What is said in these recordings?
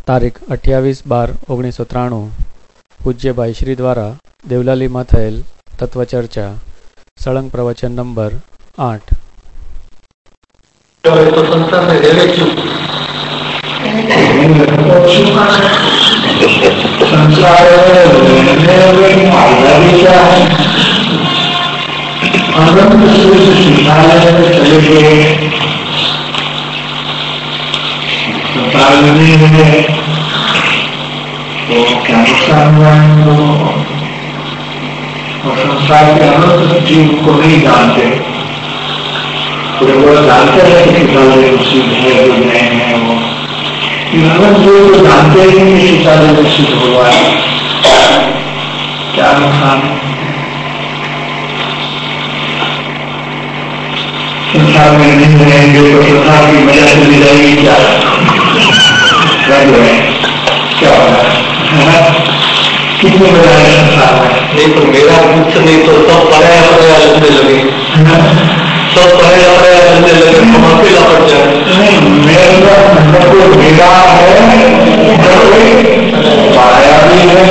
તારીખ 28/12/1993 પૂજ્યભાઈ શ્રી દ્વારા દેવલાલીમાં થયેલ તત્વચર્ચા સળંગ પ્રવચન નંબર 8। तो संसार में रहने क्यों? संसार में फायदा भी क्या है? अनंत सूर्य सिखाने में चले गए, संसार में नहीं है तो क्या नुकसान हुआ है? और संसार के अनंत जीव को नहीं जानते, तो वो जानते हैं कि सीताले सिद्ध है जो नहीं है। वो अनंत जीव को जानते ही नहीं कि सीताले में सिद्ध हुआ है, क्या नुकसान है? संसार में नहीं रहेंगे तो संसार की मजा चली जाएगी, क्या क्या होगा? कितनी मजा है संसार में? नहीं तो मेरा कुछ नहीं तो सब पढ़ाया पढ़ाया लगने लगे, सब पढ़ाया पढ़ाया लगने लगे, हम अकेला पड़ जाए। नहीं, मेरा मतलब मेरा है, पढ़ाया भी है,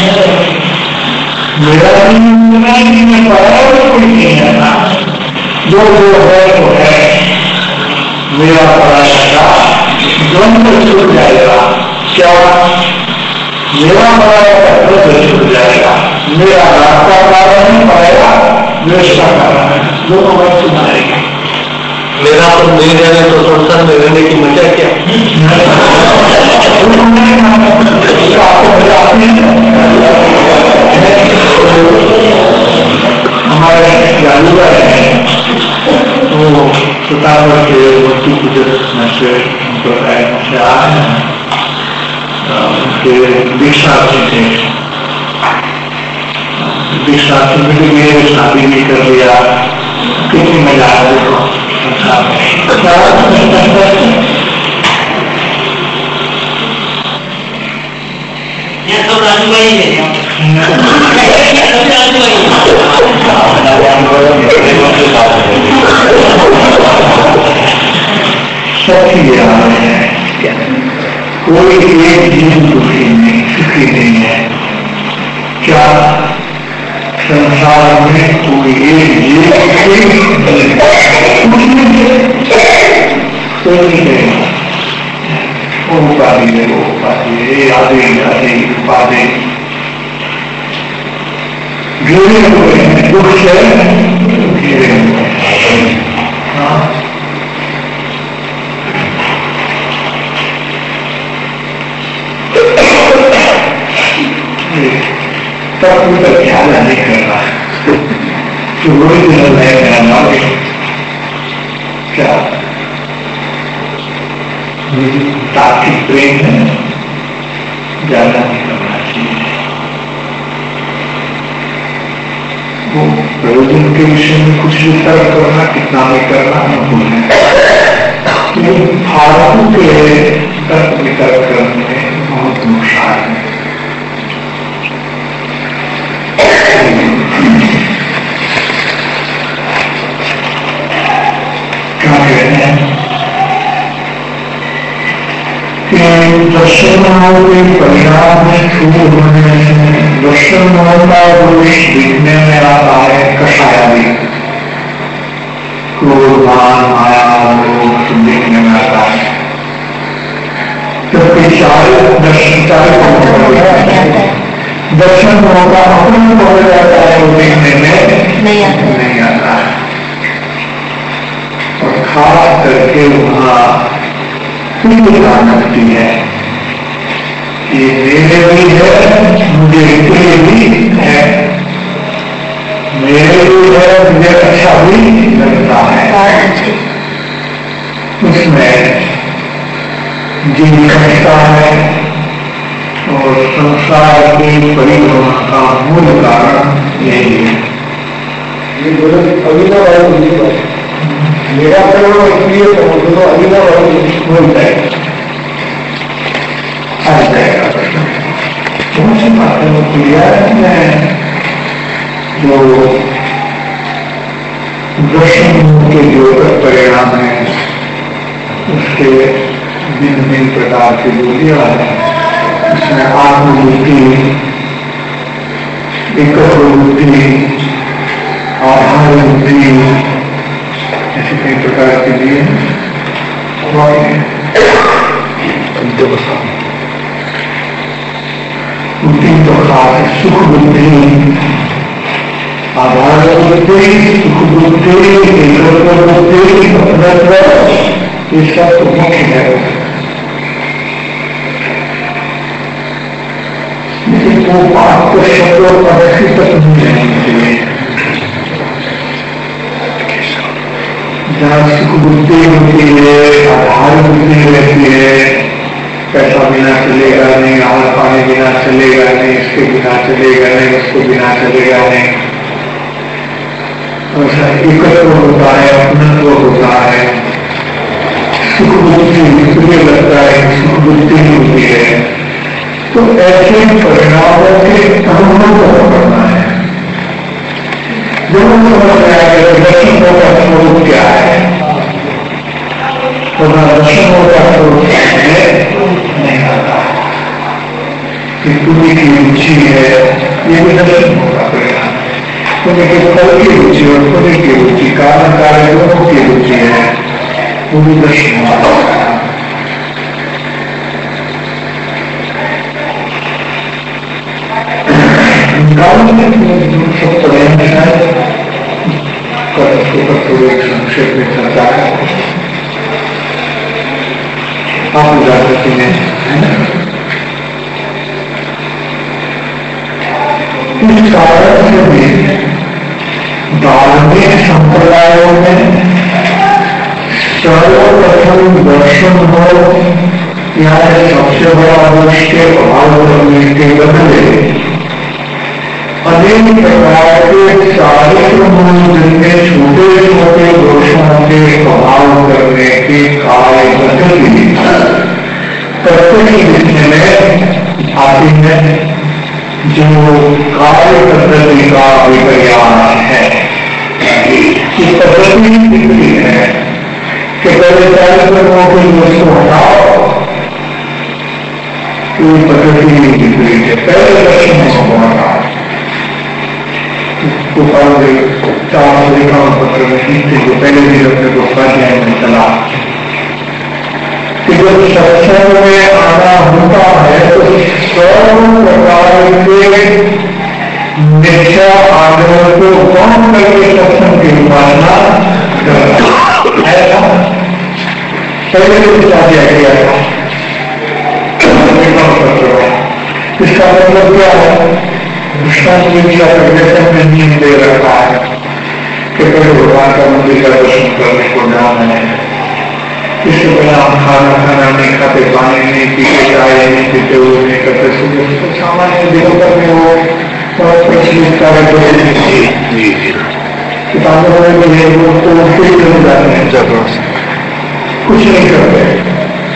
मेरा नहीं मैं पढ़ाया भी कोई नहीं है ना, जो है वो है। मेरा पढ़ाया का द्वंद्व छूट जाएगा, क्या मेरा पढ़ाया का द्वंद्व छूट जाएगा। मेरा राग का कारण नहीं पड़ेगा, द्वेष का कारण है, दोनों बात सुनाएगा। मेरा तो नहीं रहने तो संसार में रहने की मजा क्या? आपको मजा आती है? हमारे जादूगर है तो सुतावर के मूर्ति पूजक में से संप्रदाय में से आए हैं, उनके दीक्षार्थी थे, दीक्षार्थी मिल गए, शादी भी कर लिया, कितनी मजा आ देखो संसार में। ये सब राजूभाई है, कोई एक जीव दुखी नहीं, सुखी नहीं है। क्या संसार में कोई एक जीव उपाधि है, वो उपाधि आदि आदि उपाधि घिरे हुए हैं, दुख से घिरे हुए हैं। तब कोई ख्याल नहीं कर रहा है कि वही दिन है मेरा नाम क्या तार्किक प्रेम है, ज्यादा नहीं करना चाहिए। वो प्रयोजन के विषय में कुछ भी तर्क करना, कितना भी करना अनुकूल है, लेकिन फालतू के तर्क वितर्क करने में बहुत नुकसान है। क्या कहते हैं कि दर्शनों के परिणाम में शुरू होने से दर्शनों का दोष दिखने में आता है, कषायादि क्रोध मान माया लोभ दिखने में आता है। क्योंकि दर्शन दर्शन होगा अपना हो जाता है, वो देखने में नहीं आता है। और खास करके वहाँ लगती है ये मेरे भी है, मुझे इसलिए भी है, मेरे भी है, मुझे अच्छा भी लगता है। उसमें जीव समझता है और संसार की परिभ्रमण का मूल कारण यही है। ये दोनों अभिनव मेरा परिणाम इसलिए दोनों अभिनव बोल जाएगा, आ जाएगा प्रश्न। कौन सी बातें वो क्लियर है जो दर्शन के जो परिणाम है उसके भिन्न भिन्न प्रकार के बोलियां हैं। आत्मबुद्धि, एकत्व बुद्धि, आधार बुद्धि, ऐसे कई प्रकार के लिए तीन प्रकार सुख बुद्धि, आधार बुद्धि, सुख बुद्धि, एकत्व बुद्धि, अपनत्व, ये सब तो मुख्य है। वो बात को शब्द और पद्धति तक नहीं रहनी चाहिए। जहाँ सुख बुद्धि होती है, आधार बुद्धि रहती है, पैसा बिना चलेगा नहीं, आहार पानी बिना चलेगा नहीं, इसके बिना चलेगा नहीं, उसको बिना चलेगा नहीं, ऐसा एकत्व होता है, अपनत्व होता है। सुख बुद्धि मुझे लगता है सुख बुद्धि होती है। तो ऐसे परिणामों के अनुभव करना है। जब हम समझ में आएगा दर्शनों का स्वरूप क्या है, तो दर्शनों का स्वरूप नहीं आता कि तुम्हें की रुचि है, ये भी दर्शन होगा परिणाम। तुम्हें के फल की रुचि और तुम्हें की रुचि, कारण कार्य दोनों की रुचि है, वो भी दर्शन होगा। सब पढ़े शायद एक संक्षेप में चर्चा है, आप जा सकते हैं। इस कारण से भी धार्मिक संप्रदायों में सर्वप्रथम दर्शन हो या सबसे बड़ा वर्ष के अभाव करने के बदले अनेक प्रकार के चारित्र जिनमें छोटे छोटे दोषों के प्रभाव करने की कार्य पद्धति प्रत्येक लिखने में आती है, जो कार्य पद्धति का विज्ञान है। इस पद्धति दिखती है कि पहले चारित्रों के दोष को हटाओ, तो पद्धति नहीं दिख रही है। पहले दर्शन को हटाओ, पत्र में जो पहले भी अपने को स्वाध्याय में चला कि जब सत्संग में आना होता है तो सर्व प्रकार के मिथ्या आग्रह को कौन करके सत्संग की उपासना करना ऐसा पहले भी स्वाध्याय किया था। इसका मतलब क्या है? दृष्टांत विद्या प्रदर्शन में नियम दे रखा है कि पहले भगवान का मंदिर का दर्शन करने को जाना है। इसके बिना हम खाना नहीं खाते, पानी नहीं पीते, चाय नहीं पीते, वो नहीं करते। सुबह सामान्य देवता में वो बहुत प्रचलित कार्य किताबों में ये लोग तो जाते हैं, कुछ नहीं करते।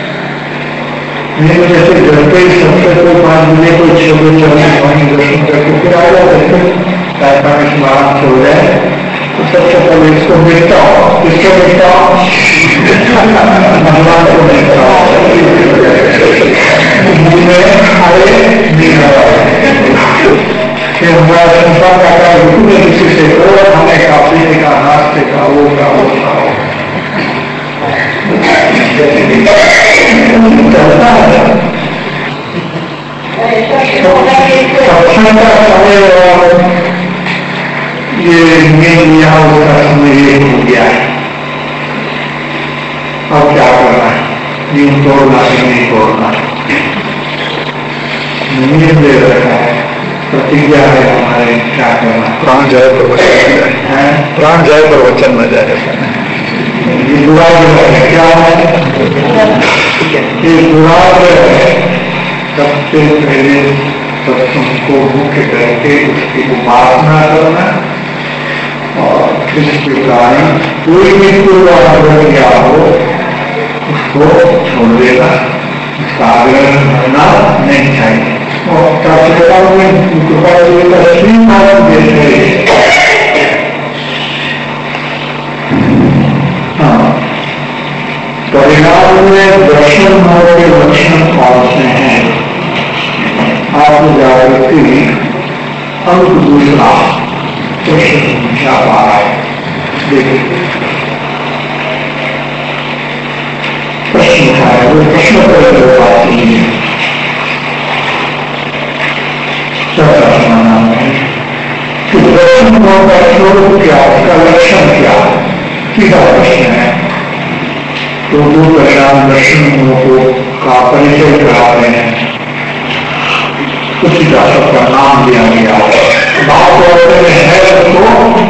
नहीं जैसे घर पे ही सबसे कोई 5 बजे कोई 6 बजे पानी दर्शन करके फिर आ जाते, चाय पानी स्नान हो जाए तो सबसे पहले इसको मिटाओ, किसको मिटाओ? भगवान को मिटाओ, मुंह में खाए नहीं लगाओ। फिर हमारा संसार का कार्य बिल्कुल किसी से करो, खाने का, पीने का, नाश्ते का, वो खाओ। चलता है सत्संग का समय और ये लिया उसका समय एक हो गया है। अब क्या करना है? नींद तोड़ना कि नहीं तोड़ना? नींद ले रखा है, प्रतिज्ञा है हमारे, क्या करना? प्राण जाए पर वचन न जाए, प्राण जाए पर वचन न जाए। ये दुराग्रह है। क्या है? ये दुराग्रह है। सबसे पहले सत्संग को मुख्य करके उसकी उपासना करना और इसके कारण कोई भी पूर्वाग्रह क्या हो उसको छोड़ देना, उसका आग्रह करना नहीं चाहिए। और प्राचीनता में कृपा श्रीमान देश परिणाम में दर्शन भाव के लक्षण कौन से हैं? दूसरा प्रश्न क्या पा रहा है, देखिए प्रश्न उठा है, वो प्रश्न पर बात नहीं है, चर्चा सुनाना है कि दर्शन का स्वरूप क्या, उसका लक्षण क्या है, सीधा प्रश्न है। तो दो परिणाम दर्शनों को का परिचय करा रहे हैं, उसी का सबका नाम दिया गया है। बात करते हैं उसको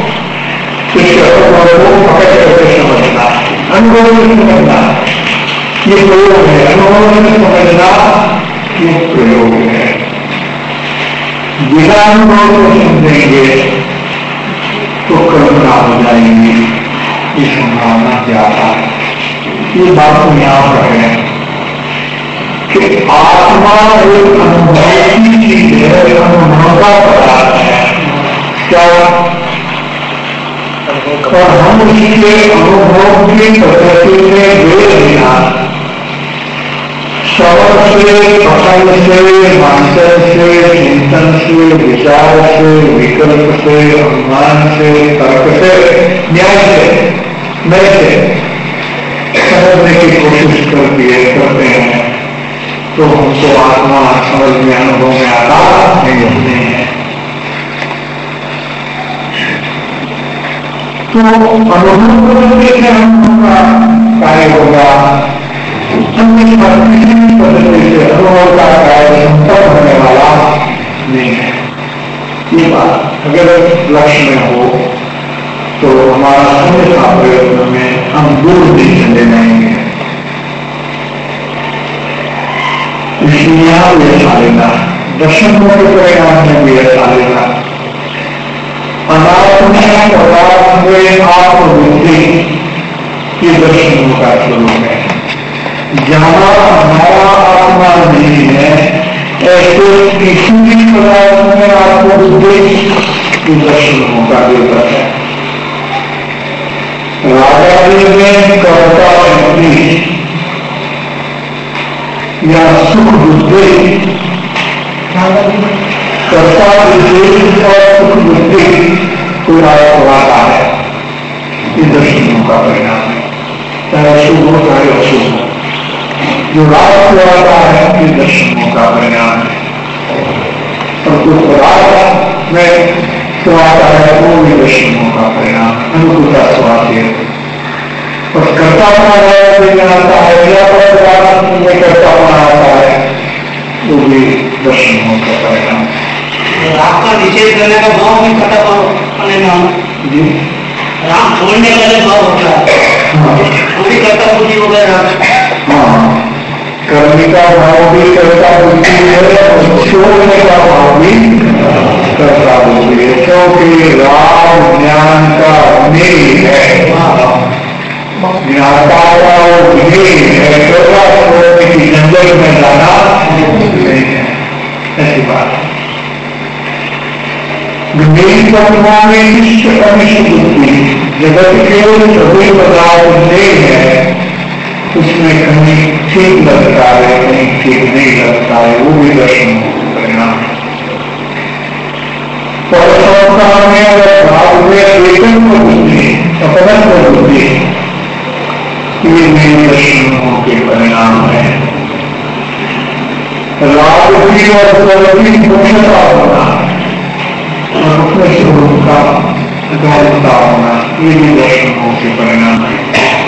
पकड़ करके समझना, अनुभव में समझना, ये प्रयोग है, अनुभव में समझना ये प्रयोग है। बिना अनुभव को समझेंगे तो कल्पना हो जाएगी, ये संभावना ज्यादा है। ये बात को यहाँ पर है कि आत्मा एक अनुभव की चीज है, अनुभव का पदार्थ है क्या, और हम उसके अनुभव की पद्धति से जुड़े बिना श्रवण से, पठन से, मानसन से, चिंतन से, विचार से, विकल्प से, अनुमान से, तर्क से, न्याय से, नए से समझने की कोशिश करते हैं तो हमको आत्मा समझ में, अनुभव में आता नहीं होते हैं। तो अनुभव करने से हमका कार्य होगा, अन्य पद्धति से अनुभव का कार्य संपन्न होने वाला नहीं है। ये बात अगर लक्ष्य में हो तो हमारा अन्यथा प्रयत्न में हम दूर नहीं चले जाएंगे। इसलिए यहाँ भी ऐसा लेना, दर्शन के परिणाम में भी ऐसा लेना। अनात्म पदार्थ में आत्मबुद्धि के दर्शनों का स्वरूप है। जहाँ हमारा आत्मा नहीं है, ऐसे किसी भी पदार्थ में आत्मबुद्धि के दर्शनों का विवरण है। राजा जी में कर्ता शक्ति या सुख बुद्धि, कर्ता विशेष और सुख बुद्धि को राजा चलाता है, ये दर्शनों का परिणाम है। चाहे शुभ हो चाहे अशुभ हो, जो राजा चलाता है ये दर्शनों का परिणाम है। और जो पदार्थ में स्वाद है वो भी दर्शनों का परिणाम, अनुकूलता स्वाद है। और कर्ता बनाता है या पदार्थ में कर्ता बनाता है वो भी दर्शनों का परिणाम। आपका निषेध करने का भाव भी कर्ता बनेगा जी, राम छोड़ने का जो भाव होता है वो भी कर्ता बुद्धि वगैरह। हाँ, करने का भाव भी कर्ता बुद्धि है और छोड़ने का भाव भी कर्ता बुद्धि है, क्योंकि राम ज्ञान का मेल है, ज्ञाता का मेल है, कर्ता छोड़ने की जंगल में जाना नहीं है, ऐसी बात है। मेरी कल्पना में इष्ट अनिष्ट बुद्धि जगत के सभी पदार्थ नहीं है, उसमें कहीं ठीक लगता है कहीं ठीक नहीं लगता है, वो भी दर्शन परिणाम है। परसंसार में अगर भाव में एकत्व बुद्धि, अपनत्व बुद्धि, ये मेरे दर्शनों के परिणाम है। राग भी और प्रवृत्ति मुख्यता होना और अपने स्वरूप का अकालता होना, ये भी दर्शनों के परिणाम है।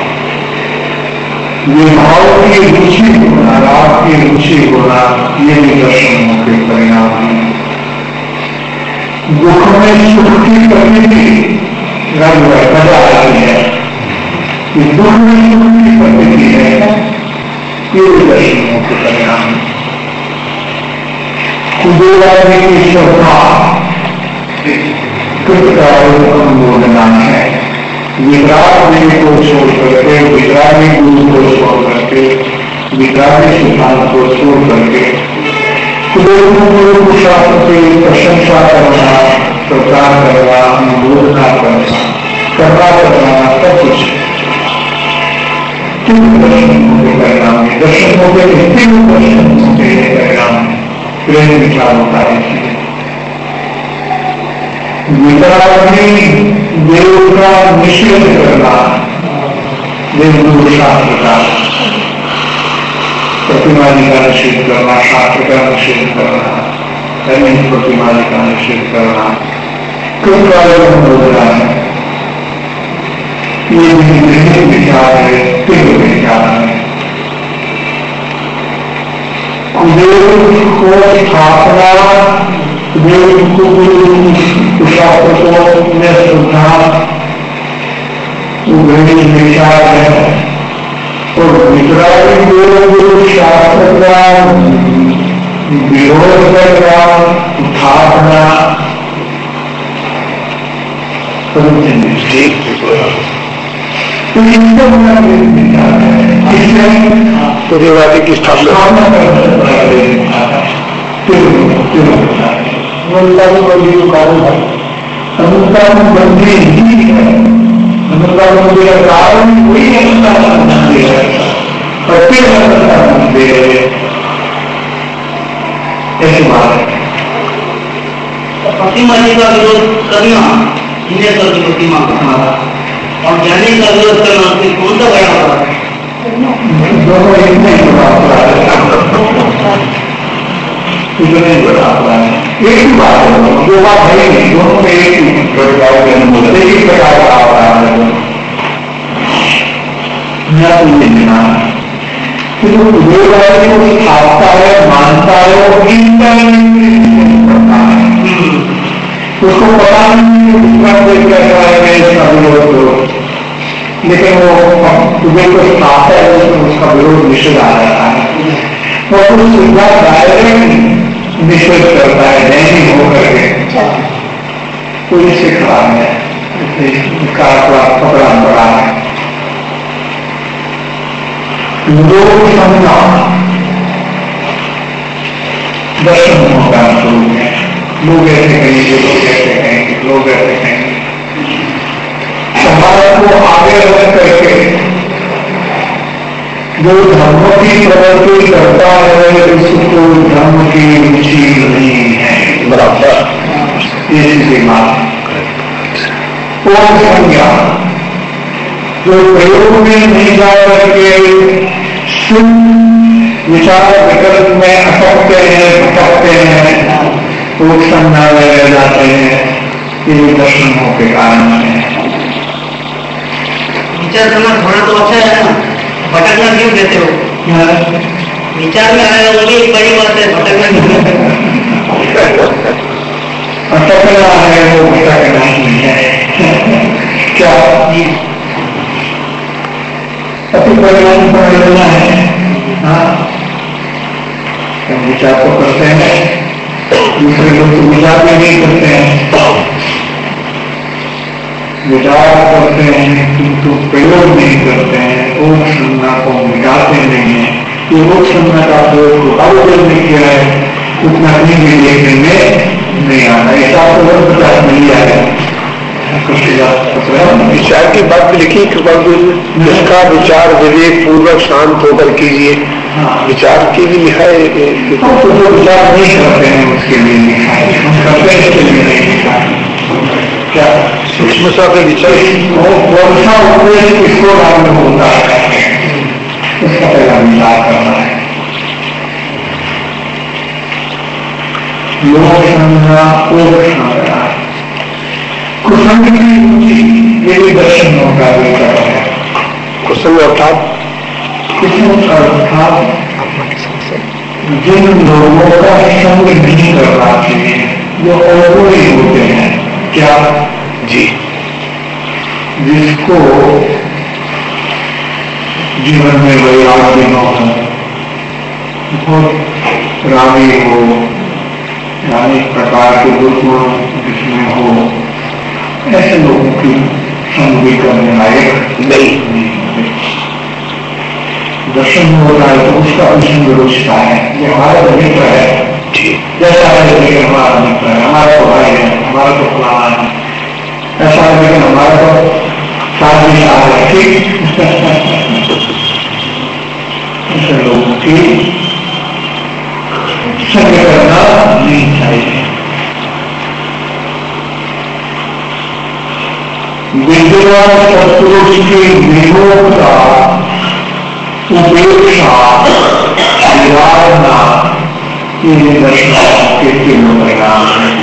ये भाव की रुचि होना, राग की रुचि होना, ये भी दर्शनों के परिणाम है। दुख में सुख की प्रकृति रंग मजा आती है, ये दुख में सुख की प्रकृति है, ये भी दर्शनों के परिणाम है। कुबेरा की श्रद्धा अनुमोदना है। विराट को छोड़ करके, विरामी गुरु को छोड़ करके, विरामी सिद्धांत को छोड़ करके गुरु शास्त्र की प्रशंसा करना, प्रचार करना, अनुमोदना करना सब कुछ दर्शनों के परिणाम है। दर्शनों के दर्शनों के परिणाम प्रेम विचार होता है। वितरागी देव का निषेध करना, देवगुरु शास्त्र का, प्रतिमा जी का निषेध करना, शास्त्र का निषेध करना, प्रतिमा जी का निषेध करना, किस कार्य में बोलना है, ये भी विचार है, तीव्र विचार है। देव को स्थापना, देव को शास्त्र को में श्रद्धा विचार है, और वितरागी देव शास्त्र का विरोध करना, स्थापना सूर्यवादी की स्थापना बंदी ही है, बंदी का कारण वही है, ऐसी बात है। प्रतिमा जी का विरोध करना, जिनेश्वर की प्रतिमा करना और ज्ञानी का विरोध करना, कौन सा बड़ा है? दोनों एक नहीं बड़ा अपराध है, इतने बड़ा अपराध है। एक ही बात है, दो बात है नहीं, दोनों में एक ही प्रकार का अपराध है। मैं तो ये कहना कि जो देववादी को स्थापता है, मानता है, वो उसको पता नहीं कैसा है, इसका विरोध करो, लेकिन वो तुम्हें को स्थापता है, उसका विरोध निषेध आ जाता है, वो कुछ सीधा डायरेक्ट निषेध करता है, नहीं होकर के, तो इससे खराब है, इसका पकड़ा पड़ा है। लोग समझा दर्शन होगा शुरू है, लोग ऐसे कहेंगे, लोग ऐसे कहेंगे, लोग ऐसे कहेंगे, समाज को आगे रख करके जो धर्म की प्रवृत्ति करता है उसको धर्म की रुचि नहीं है, बराबर ये सीधी बात। और संज्ञा जो प्रयोग में नहीं जा करके शुद्ध विचार विकल्प में अटकते हैं, भटकते हैं, वो संज्ञा में रह जाते हैं, ये दर्शनों के कारण है। विचार करना थोड़ा तो अच्छा है ना, भटकना क्यों कहते हो? विचार में आया वो भी एक बड़ी बात है, भटकना क्यों कहते हो? भटकना है वो भटकना नहीं है। क्या अति परिणाम परियोजना है? हाँ, विचार तो करते हैं, दूसरे लोग तो विचार भी नहीं करते हैं, विचार करते हैं किंतु प्रयोग नहीं करते हैं, ओम संज्ञा को मिटाते नहीं है। ये ओम संज्ञा का प्रयोग अवगत किया है, उतना नहीं भी देखने में नहीं आता, ऐसा तो 50 मिल जाएगा। विचार की बात लिखी कृपा जिसका विचार विवेक पूर्वक शांत होकर कीजिए, विचार की भी लिखा है, तो जो विचार नहीं करते हैं उसके लिए लिखा है, हम करते हैं उसके लिए नहीं लिखा है। क्या सूक्ष्म सा विचार वर्षा उपदेश किसको नाम होता है, उसका पहला विचार करना है। लोक संज्ञा करना है, कुसंग की रुचि, ये भी दर्शनों का विचार है। कुसंग अर्थात जिन लोगों का संग नहीं करना चाहिए, जो अवरोही होते हैं, क्या जी, जिसको जीवन में वैराग्य न हो, बहुत रागी हो, अनेक प्रकार के दुर्गुण जिसमें हो, ऐसे लोगों की संग भी करने लायक नहीं। दर्शन होता है तो उसका संग रुचता है, ये हमारा मित्र है, जैसा है लेकिन हमारा मित्र है, हमारा तो भाई है, हमारा तो फलाना है, ऐसा है लेकिन हमारा तो शादी है, ठीक। ऐसे लोगों की संग करना नहीं चाहिए। विद्यमान सत्पुरुष की विमोहता, उपेक्षा, निवारणा, ये दर्शनों के तीनों परिणाम हैं।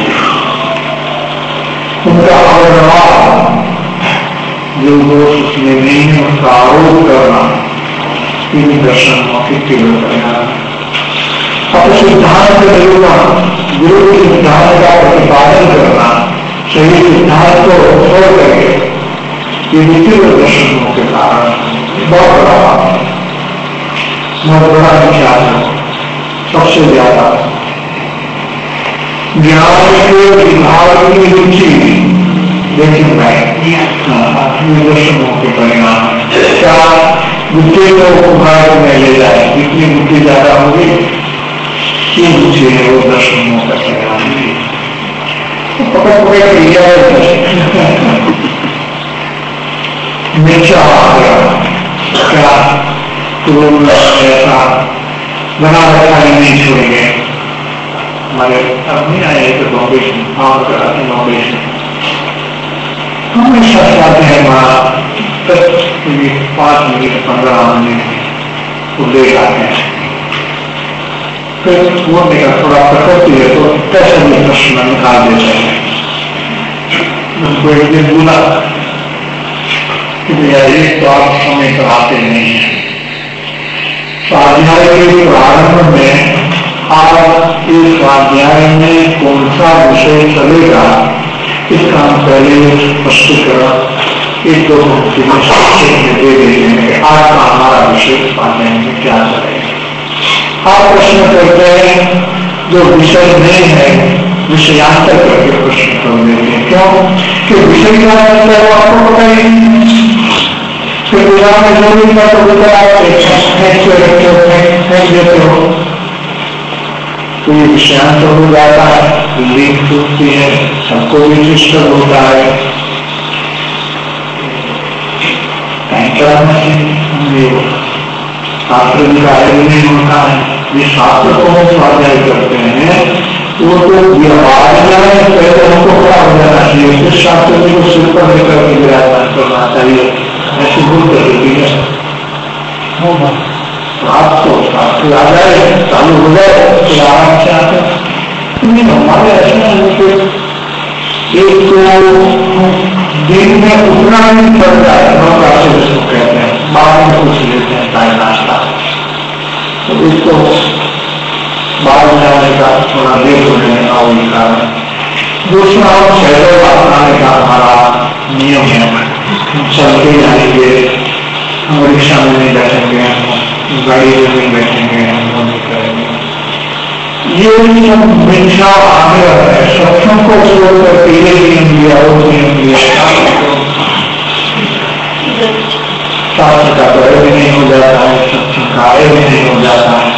उनका अवधान जो दोष उसमें नहीं है उसका आरोप करना, इन दर्शनों के तीनों परिणाम है। अब सिद्धांत निरूपण, गुरु के सिद्धांत का प्रतिपादन करना, सही सिद्धांत को छोड़ करके ये तीव्र दर्शनों के कारण बहुत बड़ा विचार है। सबसे ज्यादा ज्ञान के विभाग की रुचि लेकिन दर्शनों के परिणाम क्या बुद्धि को उभार में ले जाए, जितनी बुद्धि ज्यादा होगी ये रुचि है वो दर्शनों का परिणाम है। पकड़ लिया नीचा आ गया क्या ऐसा बना रखा ही नहीं छोड़ेंगे। हमारे अब नहीं आए तो फाउंडेशन हमेशा चाहते हैं वहां 5 मिनट 15 मिनट को ले जाते हैं, फिर वो निकल थोड़ा प्रकृति है तो कैसे भी प्रश्न निकाल देते हैं। उनको एक दिन बोला कि भैया एक तो आप समय पर आते नहीं है, स्वाध्याय के प्रारंभ में आप इस स्वाध्याय में कौन सा विषय चलेगा इसका हम पहले स्पष्टीकरण 1-2 पंक्ति में दे देते हैं कि आज का हमारा विषय स्वाध्याय में क्या चलेगा। आप प्रश्न करते हैं जो विषय नहीं है, विषयांतर करके प्रश्न कर देते हैं। क्यों कि विषय क्या है वो आपको पता ही नहीं, फिर विराम में जरूरी का तो बता देते हो तो ये विषयांतर हो जाता है, लिंक टूटती है, सबको भी डिस्टर्ब होता है। शास्त्र कार्य नहीं होता है। ये शास्त्र को हम स्वाध्याय करते हैं वो तो व्यवहार पहले हमको खड़ा हो जाना चाहिए, फिर शास्त्र जी को सिर पर लेकर के विराजमान करना चाहिए। ऐसी भूल कर देती है आप तो शास्त्र आ जाए चालू हो जाए तो आराम से आते हैं। हमारे ऐसा है कि एक तो दिन में उतना नहीं पड़ता है, 9 क्लासेस इसको कहते हैं, बाद में कुछ लेते हैं चाय नाश्ता, तो इसको बाद में आने का थोड़ा लेट हो जाने का वही कारण। दूसरा शहरों अपनाने का हमारा नियम है, चलते जाएंगे, हम रिक्शा में नहीं बैठेंगे, गाड़ी में नहीं बैठेंगे, हम नहीं करेंगे। ये सब मिथ्या आग्रह है, सत्संग को छोड़कर पीले नियम लिया, वो नियम लिया, शास्त्र का तो भी नहीं हो जाता है, सत्संग का भी नहीं हो जाता है।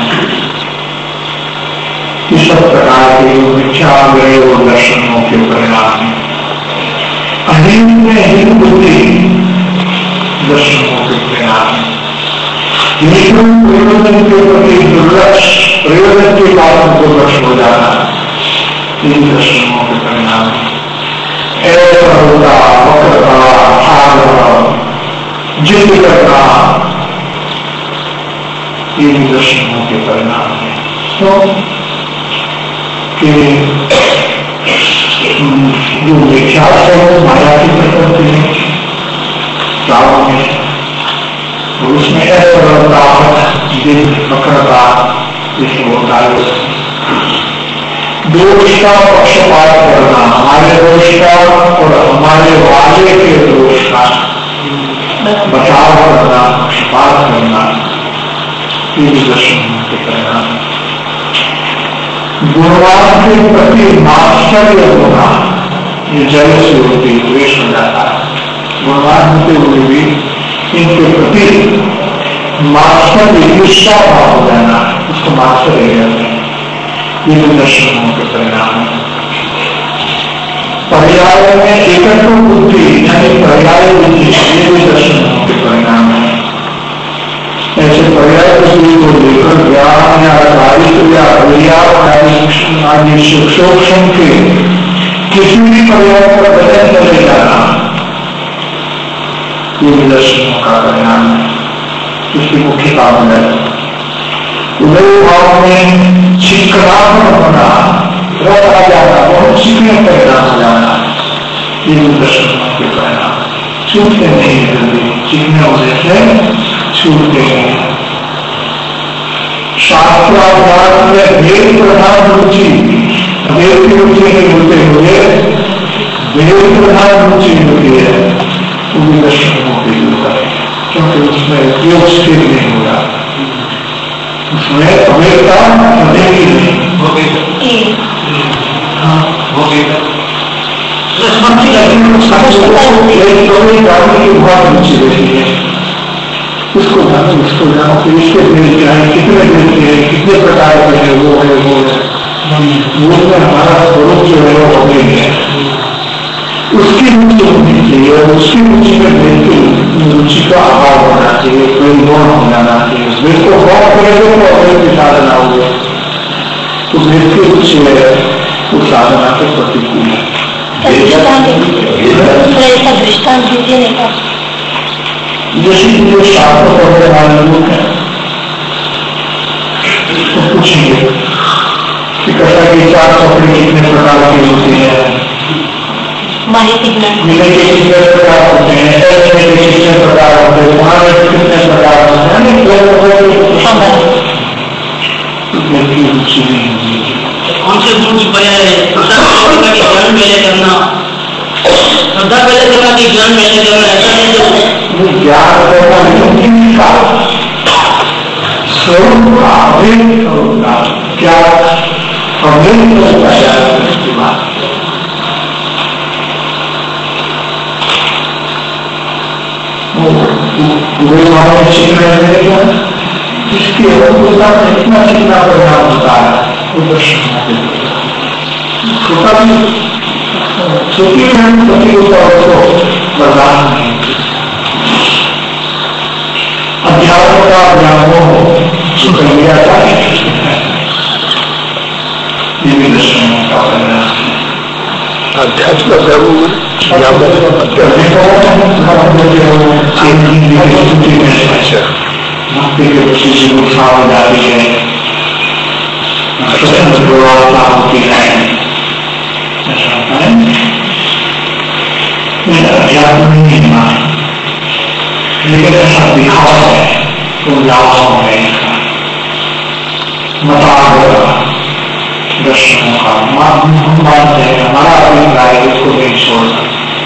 इस सब प्रकार के मिथ्या आग्रह और दर्शनों के परिणाम अहिंद में हिंद बुद्धि दर्शनों के परिणाम, लेकिन प्रयोजन के प्रति दुर्लक्ष्य, प्रयोजन के कारण दुर्लक्ष्य हो जाना इन दर्शनों के परिणाम। ऐसा होता वक्रता, आग्रह, जिद करना इन दर्शनों के परिणाम है। तो कि जो विख्यात है वो माया की प्रकृति है, तो उसमें ऐसा रहता जिद पकड़ता जिसको होता है दोष का पक्षपात करना, हमारे दोष का और हमारे वाले के दोष का बचाव करना, पक्षपात करना, ये दर्शन के परिणाम। गुणवान के प्रति मात्सर्य होना, ये जल से होती द्वेष हो जाता है। गुणवान होते हुए भी इनके प्रति मात्सर्य ईर्ष्या भाव हो जाना, उसको मात्सर्य कहते हैं। ये दर्शनों के परिणाम है। पर्याय में एकत्व बुद्धि यानी पर्याय बुद्धि, ये भी दर्शनों के परिणाम है। ऐसे पर्याय बुद्धि को लेकर ज्ञान या दायित्व या आदि सूक्ष्म के किसी भी पर्याय पर बदल चले जाना, ये भी दर्शनों का परिणाम है। इसकी मुख्य कारण है उदय भाव में चिकनापन होना, रस आ जाना, बहुत चिकने परिणाम हो जाना, ये भी दर्शनों के परिणाम छूटते नहीं जल्दी, चिकने होने से छूटते नहीं। शास्त्राध्यास में वेद प्रधान रुचि, वेद की रुचि में होते हुए वेद प्रधान रुचि होती है, वो भी दर्शनों की जरूरत है, क्योंकि उसमें उपयोग स्थिर नहीं होगा, उसमें अवेदता बनेगी नहीं, बहुत रुचि रहती है। उसको जानो, इसको जानो, फिर इसके दिल क्या है, कितने दिल के हैं, कितने प्रकार के हैं, वो है वो है, वो में हमारा स्वरूप जो है वो हो गई है। उसकी रुचि होनी चाहिए, उसकी रुचि में बिल्कुल रुचि का अभाव होना चाहिए, कोई गुण हो जाना चाहिए। वेद को बहुत करेंगे तो अवेद की साधना हुए, तो वेद की रुचि है वो साधना के प्रतिकूल है। दृष्टांत दीजिए। जैसे जो शास्त्र पढ़ने वाले लोग हैं उसको पूछेंगे कि कथा की 4 चौकड़ी कितने प्रकार की होती है, माहिती मिले के कितने प्रकार होते हैं, ऐसे के कितने प्रकार होते हैं, वहां कितने प्रकार होते हैं, रुचि नहीं होगी। कौन से गुण श्रद्धा पहले करना, श्रद्धा पहले करना कि ज्ञान पहले करना, ऐसा नहीं जो ज्ञान करना का स्वरूप का अभिन्न स्वरूप का क्या अभिन्न उसकी बात इसकी अनुकूलता में इतना चिकना परिणाम होता है, वो दर्शन छोटा भी छोटी प्रतियोगिता बर्दाश्त नहीं। अध्यात्म का व्यामोह कर लिया जाए, ये भी दर्शनों का परिणाम है। अध्यात्म का व्यामोह भक्ति के प्रति जिज्ञासा हो जाती है, स्वतंत्रता होती है, ऐसा होता है। अध्यात्म नहीं है, लेकिन ऐसा दिखावा है तो लाभ है इसका, मतार दर्शनों का हम मानते हैं, हमारा अभिप्राय उसको नहीं छोड़ सकते।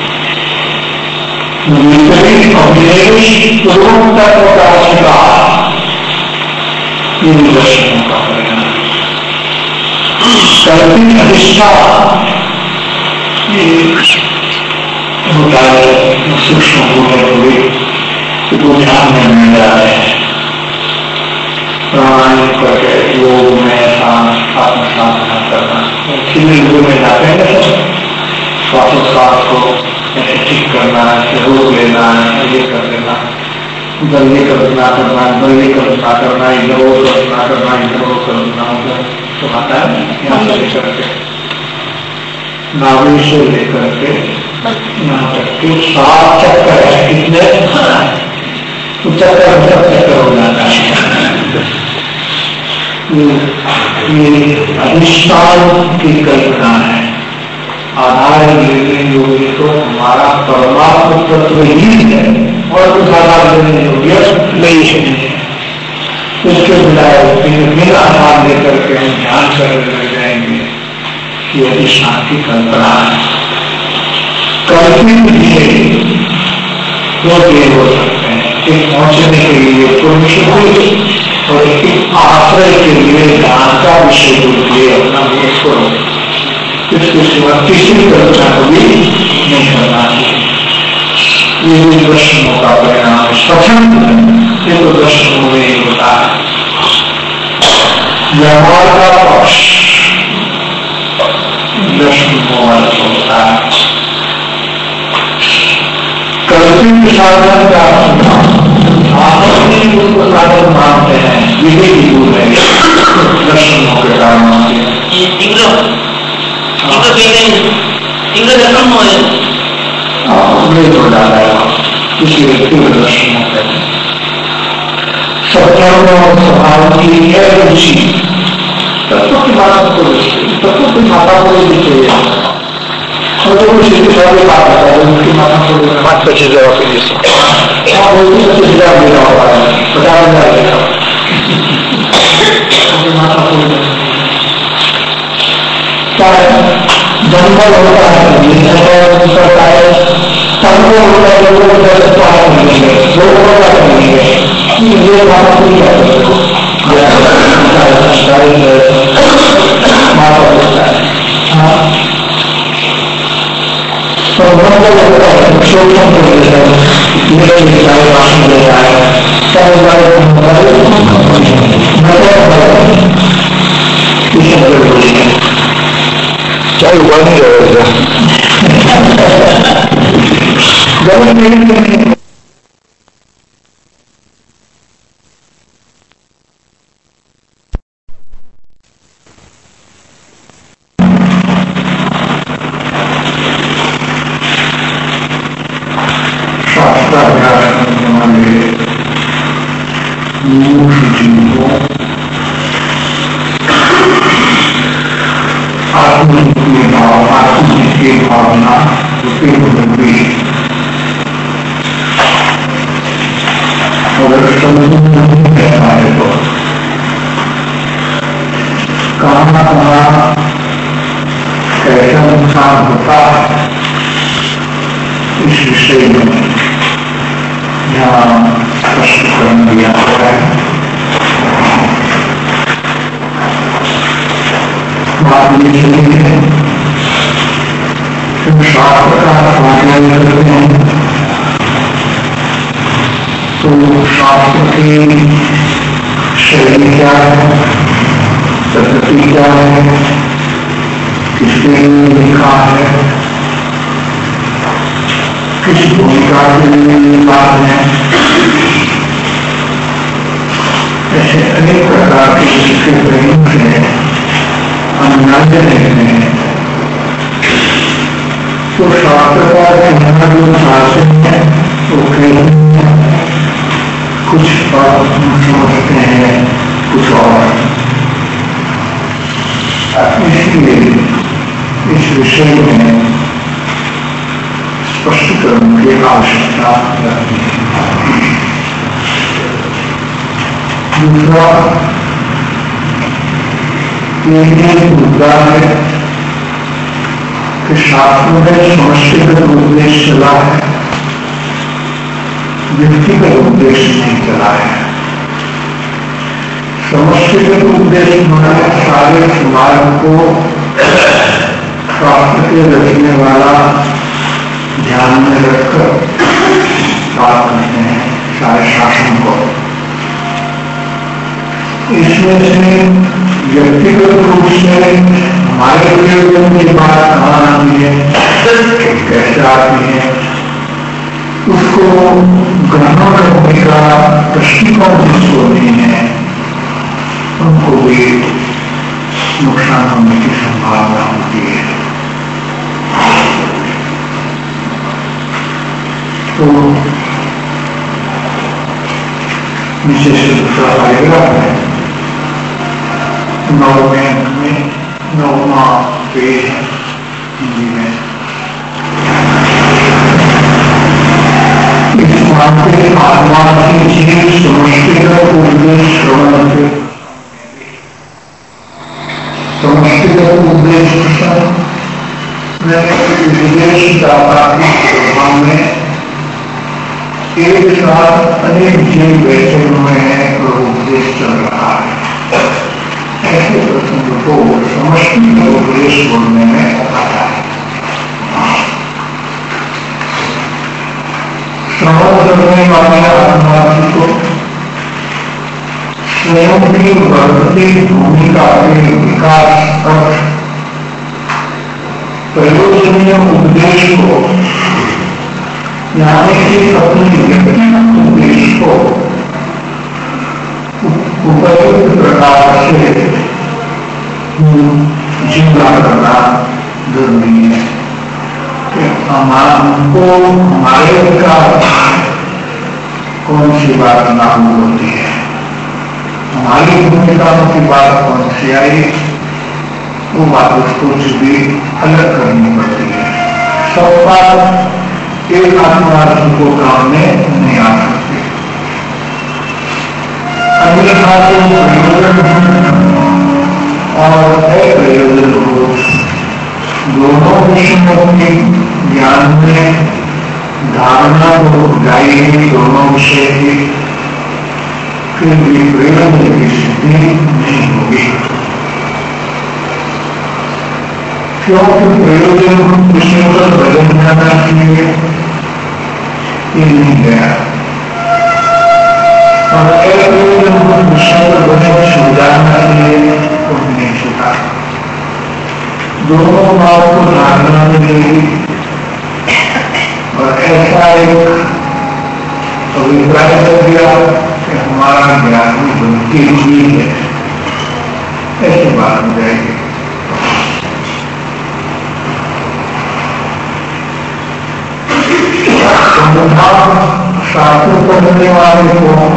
दर्शनों का परिणाम कल्पित अधिष्ठा होता है, सूक्ष्म होते हुए वो ध्यान में मिल जाते हैं। प्राणायाम करके योग में आत्मसाधना करना, खिले हुए में जाते हैं ना, श्वासोच्छ्वास को ऐसे ठीक करना, ऐसे रोक लेना, ये कर देना, उधर ये कल्पना करना, इधर ये कल्पना करना, इधर वो कल्पना करना, इधर वो कल्पना, उधर तो आता है यहाँ से लेकर के नाभि से लेकर के यहाँ तक के 7 चक्कर है, कितने तो चक्कर हो जाता है। ये अधिष्ठान की कल्पना है, आधार लेने योग्य तो हमारा परमात्म तत्व ही है और कुछ आधार लेने योग्य नहीं है। उसके बजाय बिना आधार लेकर के हम ध्यान कर जाएंगे कि अधिष्ठान की कल्पना है। कल्पित भी दो देर हो सकते हैं, एक पहुंचने के लिए पुरुष और एक आश्रय के लिए ज्ञान का विषय के लिए अपना वेश करो। इसके सिवा तीसरी कल्पना को भी नहीं करना चाहिए। ये दर्शनों का परिणाम स्वतंत्र, ये तो दर्शनों में ही होता है। व्यवहार का पक्ष दर्शनों वाला होता है। कल्पित साधन का उसको साधन मानते हैं, विवेक दूर है दर्शनों के कारण। इंग्रज दर्शन हो जाता है, किसी व्यक्ति को दर्शन न करें। सत्कर्म और स्वभाव की यह रुचि तत्व की माता को तत्व की माता को भी चाहिए। और जो कुछ शक्तिशाली बात है उनकी माता को 5-25,000 के लिए क्या बोलती 25,000 देना होगा 50,000 देना माता को क्या है जंगल होता है करता है संगो होता है लोगों को मिलेंगे लोगों का मिलेंगे ये माता को क्या माता होता है तो जंगल होता है शोषण को लेता है भाषण लेता है चाहे हुआ नहीं रहेगा भावना अगर समझ नहीं है हमारे को कहाँ कहाँ कैसा नुकसान होता है इस विषय में यहाँ स्पष्टीकरण दिया गया है। बात ये चली है शास्त्र का अध्ययन करते हैं तो शास्त्र की शैली क्या है, पद्धति क्या है, किसके लिए लिखा है, किस भूमिका के लिए लिखा है, ऐसे अनेक प्रकार के इसके प्रयोग से अनुमान लेते हैं। तो शास्त्रकार कहना जो चाहते हैं वो कुछ बात समझते हैं कुछ और, इसलिए इस विषय में स्पष्टीकरण की आवश्यकता रहती है। दूसरा ये मुद्दा है कि शास्त्र में समष्टिगत उद्देश्य चला है, व्यक्तिगत उद्देश्य नहीं चला है। समष्टिगत उद्देश्य हमारे सारे समाज को शास्त्र के रचने वाला ध्यान में रखकर बात करते हैं सारे शासन को। इसमें से व्यक्तिगत रूप से हमारे प्रयोजन की बात कहाँ आती है, कैसे आती है, उसको ग्रहण करने का दृष्टिकोण जिसको नहीं है उनको भी नुकसान होने की संभावना होती है। तो नीचे से दूसरा पैराग्राफ है, 9वां पेज है हिंदी में। इस मानते आत्मा की जीव समष्टिगत उद्देश्य श्रवण के समष्टिगत उद्देश्य विदेश दाता के प्रभाव में एक साथ अनेक जीव बैठे हुए हैं और उपदेश चल रहा है। ऐसे प्रसंग को समष्टि उपदेश बोलने में आता है। श्रवण करने वाले आत्मवासी को स्वयं की बढ़ती भूमिका के विकास और प्रयोजनीय उपदेश को यानी कि अपनी व्यक्तिगत उद्देश्य को उपयुक्त प्रकार से जीवना करना जरूरी है। हमको हमारे विकास कौन सी बात लागू होती है, हमारी भूमिकाओं की बात कौन सी आई, वो बात उसको भी अलग करनी पड़ती है। सब बात एक आत्मार्थ को काम में नहीं आ सकती। अन्यथा तो प्रयोजन और अप्रयोजन को दोनों विषयों के ज्ञान में धारणा को जाएगी, दोनों विषय की फिर भी प्रयोजन की स्थिति नहीं होगी, क्योंकि प्रयोजन विषयों पर बदल जाना चाहिए, ये नहीं गया, और अप्रयोजन विषयों पर बदल सुधारना चाहिए तो नहीं छूटा। दोनों भाव को धारणा मिलेगी और ऐसा एक अभिप्राय कर दिया कि हमारा ज्ञान में बनती हुई है, ऐसी बात हो जाएगी। शास्त्र पढ़ने वाले को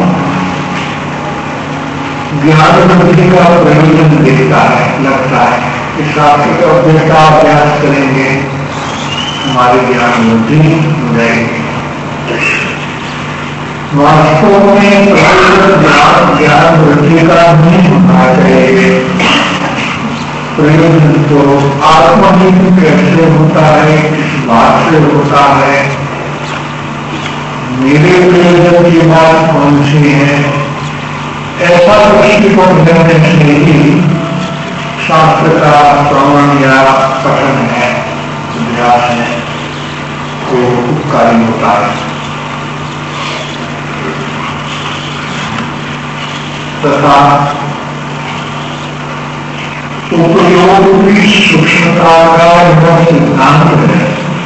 ज्ञान बुद्धि का प्रयोजन दिखता है, लगता है कि शास्त्र का अभ्यास का अभ्यास करेंगे हमारी ज्ञान बुद्धि हो जाएगी। वास्तव में प्रयोजन ज्ञान बुद्धि का नहीं होना चाहिए। प्रयोजन तो आत्महित कैसे होता है, किस बात से होता है, मेरे प्रयोजन की बात कौन सी है, ऐसा दृष्टिकोण करने से ही शास्त्र का श्रवण या पठन है, अभ्यास है, तो उपकारी होता है। तथा उपयोग की सूक्ष्मता का यह सिद्धांत है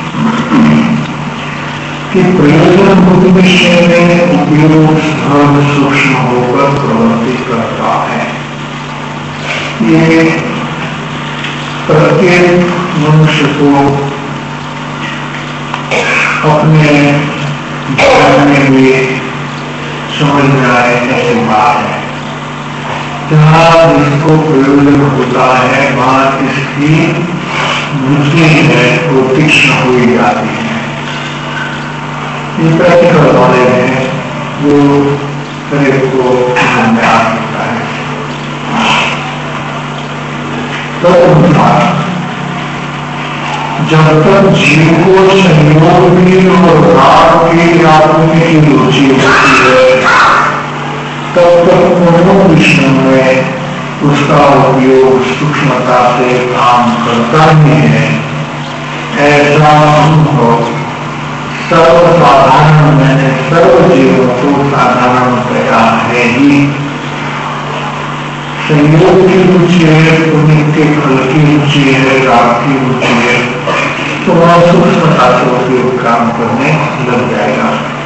कि प्रयोजन बुद्धि विषय में उपयोग सहज सूक्ष्म होकर प्रवृत्ति करता है। ये प्रत्येक मनुष्य को अपने जीवन में भी समझ में आए ऐसी बात है। जहाँ जिसको प्रयोजन होता है वहाँ इसकी बुद्धि है वो तीक्ष्ण हुई जाती है। ये प्रैक्टिकल नॉलेज है जो हरेक को समझ में आ सकता है। जब तक जीव को संयोग की और राग की आत्मा की रुचि होती है तब तक दोनों विषयों में उसका उपयोग सूक्ष्मता से काम करता ही है। ऐसा अनुभव सर्वसाधारण मैंने सर्व जीवों को साधारणतया है ही। संयोग की रुचि है, पुण्य के फल की रुचि है, राग की रुचि है, तो वह सूक्ष्मता से उपयोग काम करने लग जाएगा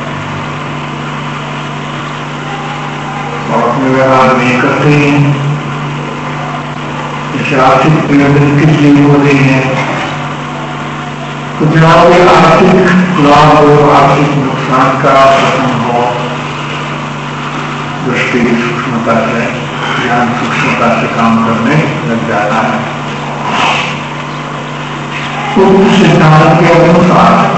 और अपने व्यवहार में करते हैं। जैसे आर्थिक प्रयोजन की चीज हो रही है तो जहाँ भी आर्थिक लाभ हो, आर्थिक नुकसान का प्रश्न हो, दृष्टि सूक्ष्मता से ज्ञान सूक्ष्मता से काम करने लग जाता है। उस सिद्धांत के अनुसार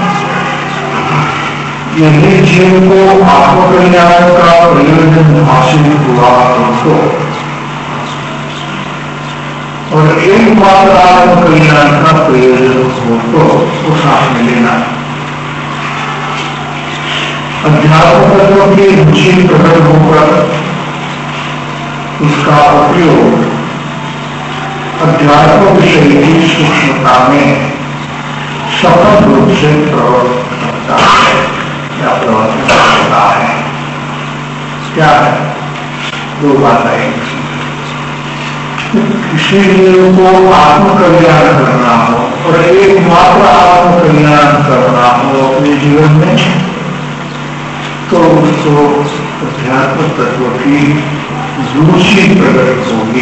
यदि जीव को आत्मकल्याण का प्रयोजन हासिल हुआ तो और एक बार आत्मकल्याण का प्रयोजन हो तो वो साथ में लेना। अध्यात्म तत्व की रुचि प्रकट होकर उसका उपयोग अध्यात्म विषय की सूक्ष्मता में सफल रूप से प्रवर्तित करता है या प्रवर्तित करता है। क्या है? दो बात आएगी। किसी जीव को आत्मकल्याण करना हो और एकमात्र आत्मकल्याण करना हो अपने जीवन में तो उसको अध्यात्म तत्व की रुचि प्रकट होगी।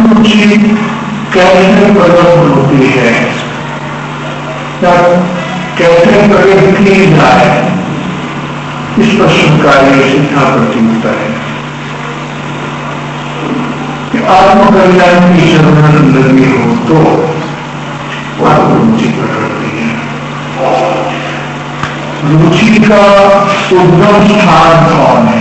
आत्मरुचि कैसे प्रकट होती है? कैसे प्रकट की जाए, इस प्रश्न का ये सीधा प्रत्युत्तर है कि आत्मकल्याण की जरूरत लगी हो तो रुचि प्रकटती है। रुचि का उद्गम स्थान कौन है,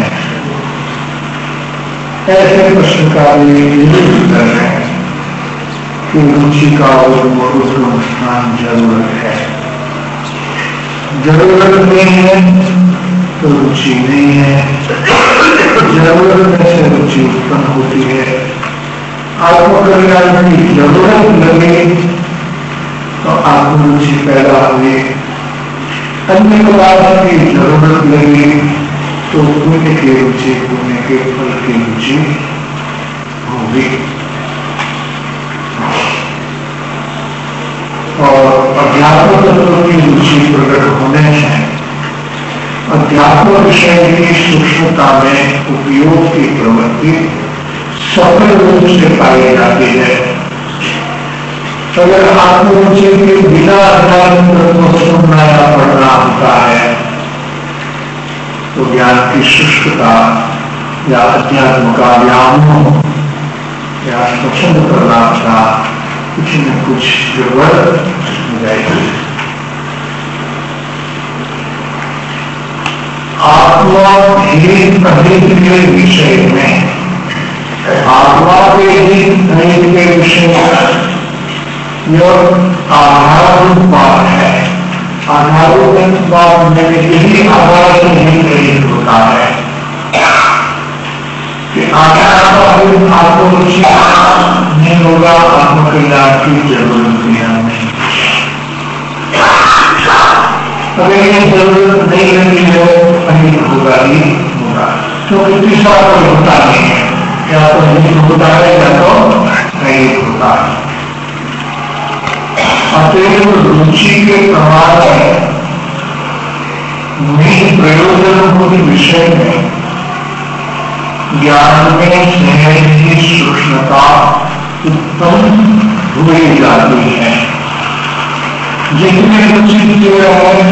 ऐसे प्रश्न का ये उत्तर है कि रुचि का उद्गम स्थान जरूरत है। जरूरत नहीं है तो रुचि नहीं है, जरूरत में से रुचि उत्पन्न होती है। आत्मकल्याण की जरूरत लगे तो आत्मरुचि पैदा हुई, अन्य पदार्थ की जरूरत लगी तो पुण्य की रुचि, पुण्य के फल की रुचि होगी। और अध्यात्म तत्व की रुचि प्रकट होने से अध्यात्म विषय की सूक्ष्मता में उपयोग की प्रवृत्ति सफल रूप से पाई जाती है। अगर आत्मरुचि के बिना अध्यात्म तत्व सुनना या पढ़ना होता है तो ज्ञान की शुष्कता या अध्यात्म का व्यामोह या स्वच्छंद प्रलाप का कुछ न कुछ गड़बड़ हो जाएगी। आत्मा ही अहित के विषय में, आत्मा के ही अहित के विषय में यह आधारूपात है। आधारूपात में यही आधार से नहीं प्रेरित होता है कि आत्मरुचि नहीं होगा, आत्मकल्याण की जरूरत भी नहीं। अगर ये जरूरत नहीं लगी है कहीं होगा ही होगा, क्योंकि तीसरा कोई होता नहीं है, या तो नहीं होता है या तो नहीं होता है। अतएव रुचि के प्रमाण में प्रयोजन विषय में ज्ञान में सहज की सूक्ष्मता उत्पन्न हुई जाती है। जितने रुचि किए हैं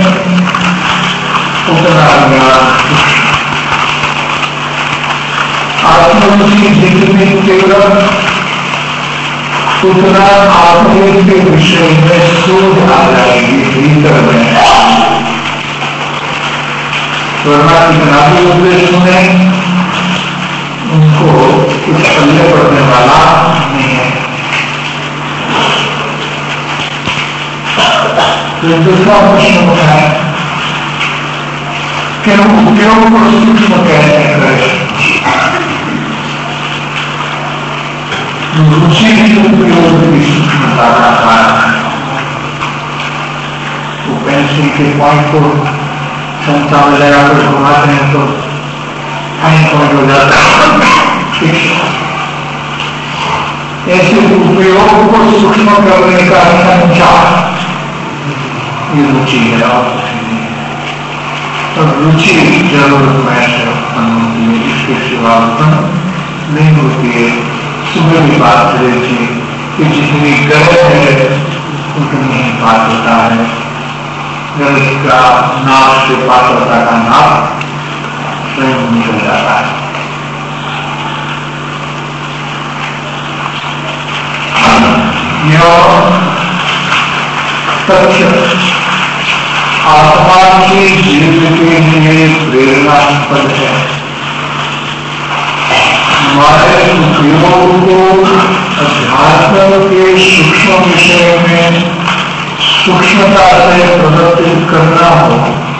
उतना ज्ञान, आत्मरुचि जितनी केवल उतना आत्मा के विषय में शोध आ जाएगी भीतर में। वरना कितना भी उपदेश सुने उनको कुछ पल्ले पड़ने वाला नहीं है। तो दूसरा प्रश्न है कि उपयोग को सूक्ष्म कैसे करें। रुचि की उपयोग की सूक्ष्मता का कारण है। वो पेंसिल के पॉइंट को क्षमता में लगाकर घुमाते हैं तो फाइन पॉइंट हो जाता है। ऐसे उपयोग को सूक्ष्म करने का संचार ये रुचि है और कुछ नहीं है। तो रुचि जरूरत में से उत्पन्न होती है, इसके सिवा उत्पन्न नहीं होती है। सुबह भी बात करें थी कि जितनी गर्व है उतनी ही बात होता है। गर्व का नाप से पात्रता का नाप स्वयं निकल जाता है। यह तथ्य आत्मा की जीवन के लिए प्रेरणास्पद है। हमारे उपयोग को अध्यात्म के सूक्ष्म विषय में सूक्ष्मता से प्रवर्तित करना हो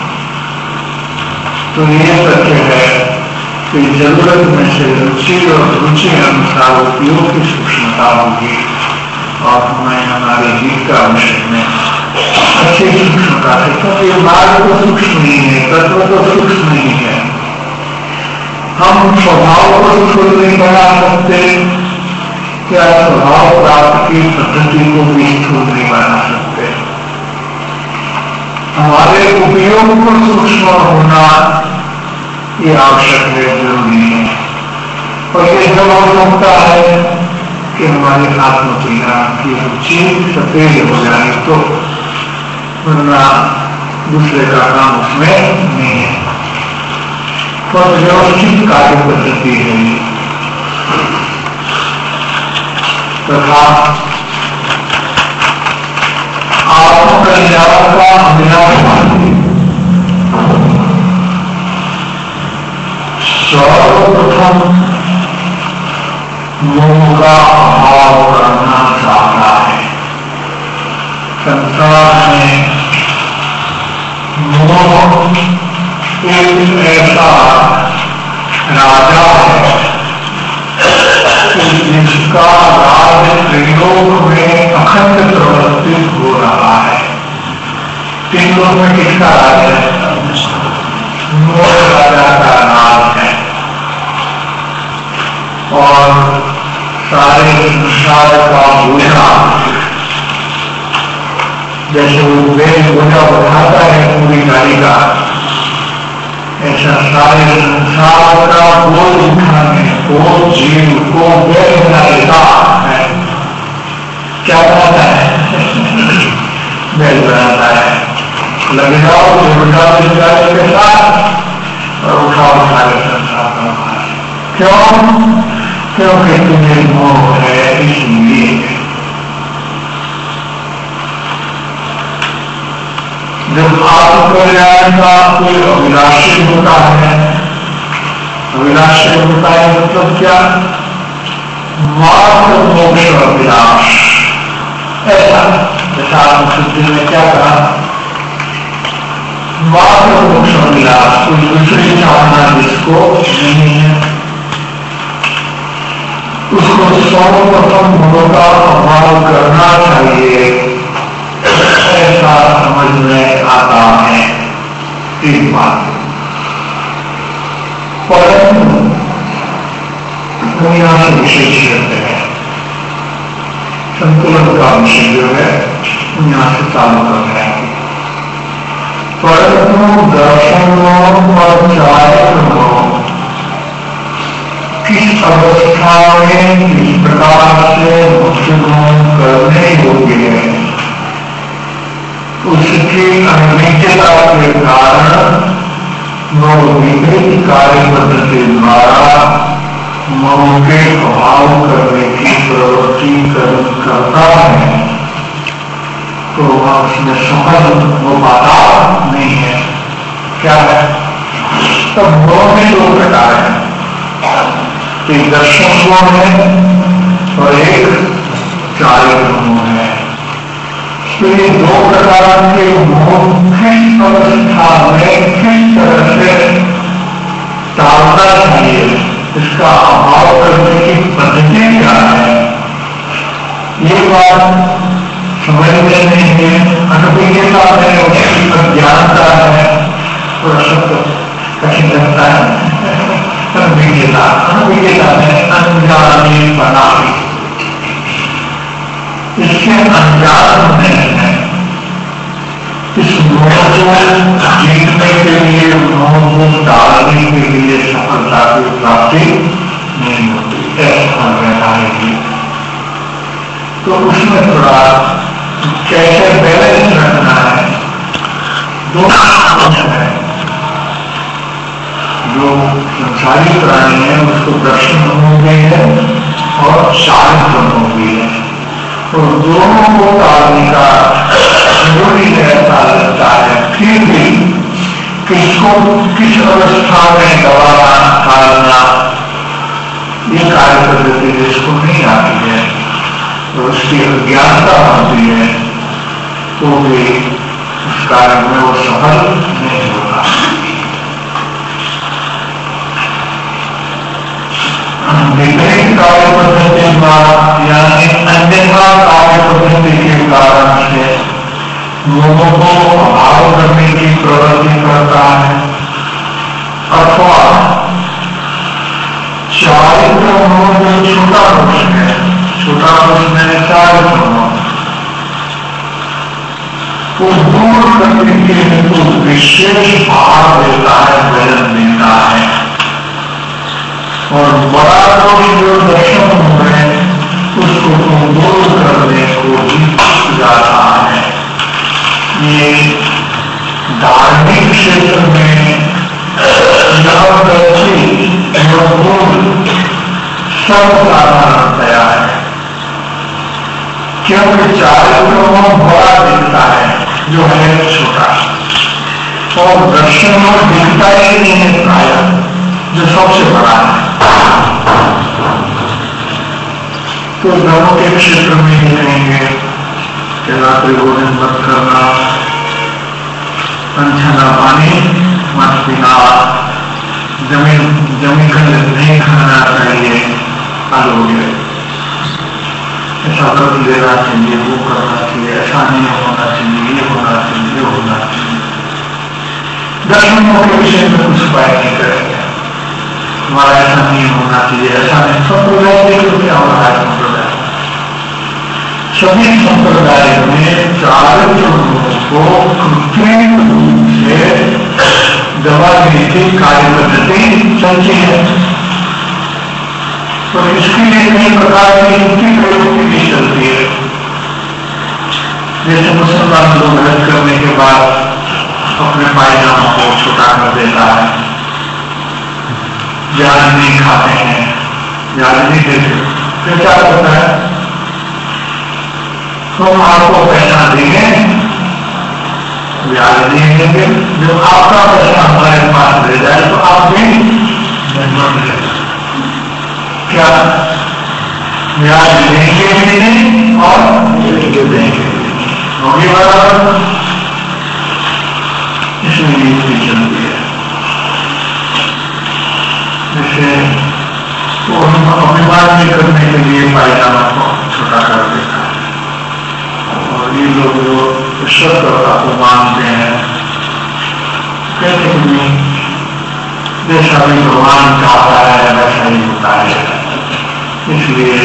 तो ये तथ्य है कि जरूरत में से रुचि और रुचि अनुसार उपयोग की सूक्ष्मता होगी और हमें हमारे जीव का विषय में अच्छी सूक्ष्मता है। क्योंकि मार्ग तो सूक्ष्म नहीं है, तत्व तो सूक्ष्म नहीं है। हम स्वभाव को खुद नहीं बना सकते, क्या स्वभाव प्राप्त की पद्धति को भी खुद नहीं बना सकते। हमारे उपयोग को सूक्ष्म होना ये आवश्यक है, जरूरी है। और ये जब आवश्यकता है कि हमारे आत्मज्ञान की रुचि सफेद हो जाए तो, वरना दूसरे का काम उसमें नहीं है। पर व्यवस्थित कार्य पद्धति है तथा आत्मकल्याण का अभिलाष सर्वप्रथम मोह का अभाव करना चाहता है। संसार में मोह एक ऐसा राजा है जिसका राज त्रिलोक में अखंड प्रवर्तित हो रहा है। त्रिलोक में किसका राज है? मोह राजा का राज है और सारे संसार का बोझा जैसे वो वेद बोझा उठाता है पूरी गाड़ी का, ऐसा सारे संसार का बोझ उठाने को जीव को वेद बनाता है। क्या बनाता है? वेद बनाता है। लग जाओ गाड़ी के साथ और उठाओ सारे संसार का। क्यों? क्योंकि तुम्हें मोह है, इसलिए। जब आत्मकल्याण का कोई अभिलाषी होता है, अभिलाषी होता है मतलब क्या? मात्र मोक्ष अभिलाष। ऐसा जैसा आत्मसिद्धि में क्या कहा? मात्र मोक्ष अभिलाष, कोई दूसरी चाहना जिसको नहीं है उसको सर्वप्रथम मोह का अभाव करना चाहिए, ऐसा समझ में आता है। एक बात परंतु दुनिया से विशेष है, संतुलन का विषय जो है दुनिया से चालू कर रहे हैं। परंतु दर्शनों और चारित्रों किस अवस्था में किस प्रकार से मुख्यग्रहण करने योग्य है, उसकी अनिश्चितता के कारण वो विभिन्न कार्य पद्धति द्वारा मोह के अभाव करने की प्रवृत्ति करता है, तो वह उसमें सफल हो पाता नहीं है। क्या है? तो मोह में दो प्रकार है, एक दर्शन मोह है और एक चारित्र मोह है। तो ये दो प्रकार के मोह किस अवस्था में किस तरह से टालना चाहिए, इसका अभाव करने की पद्धति क्या है, ये बात समझ में नहीं है। अनुभीयता है, उसकी अज्ञानता है, थोड़ा शब्द कठिन लगता है। अनुभीयता है अनजाने बना, इसके अनजान होने है। इस मोह को जीतने के लिए, मोह को टालने के लिए सफलता की प्राप्ति नहीं होती, ऐसा रहना है। तो उसमें थोड़ा कैसे बैलेंस रखना है, दोनों है। जो संसारी प्राणी है उसको दर्शन हो गई है और चारित्र हो गई है, तो दोनों को टालने का जरूरी ऐसा लगता है। फिर भी किसको किस अवस्था में दबाना टालना, ये कार्य पद्धति जिसको नहीं आती है तो उसकी अज्ञानता होती है, तो भी उस कार्य में वो सफल नहीं होता। विपरीत कार्य पद्धति द्वारा यानी अन्यथा कार्य पद्धति के कारण से मोह को अभाव करने की प्रवृत्ति करता है, अथवा चारित्र मोह जो छोटा दोष है, छोटा दोष में चारित्र मोह को दूर करने के लिए तो विशेष भाव देता है, वजन देता है। और बड़ा दोष जो दर्शन है उसको तो दूर करने को भी जाता है। ये धार्मिक क्षेत्र में सब साधारण तया है, क्योंकि चारित्रों बड़ा दिखता है जो है छोटा, और दर्शन में दिखता ही नहीं है प्राय जो सबसे बड़ा है। तो धर्म के क्षेत्र में ही रहेंगे कि रात्रि भोजन मत करना, पंचना पानी मत पीना, जमीन का नहीं खाना चाहिए, आलोग्य ऐसा कर लेना चाहिए, वो करना चाहिए, ऐसा नहीं होना चाहिए, ये होना चाहिए, ये होना चाहिए। दर्शनों के विषय में कुछ उपाय नहीं करेंगे, हमारा ऐसा नहीं होना चाहिए, ऐसा नहीं। संप्रदाय देखो क्या हो रहा है, संप्रदाय सभी संप्रदाय में चारित्र को कृत्रिम रूप से दबा देने की कार्य पद्धति चलती है। तो इसके लिए कई प्रकार की युक्ति प्रयोग भी चलती है। जैसे मुसलमान लोग हज करने के बाद अपने पायजामा को छोटा कर देता है, प्याज नहीं खाते हैं, प्याज नहीं देते, फिर क्या करता है, हम आपको पैसा देंगे, ब्याज नहीं देंगे, जब आपका पैसा हमारे पास दे जाए तो आप भी क्या ब्याज लेंगे भी नहीं और देंगे, होगी बराबर। इसमें युक्ति चलती है। जैसे तो हम अभिमान नहीं करने के लिए पायजामा को छोटा कर देता है, और ये लोग जो ईश्वरता को मानते हैं कहते हैं जैसा भी भगवान चाहता है वैसा ही होता है। इसलिए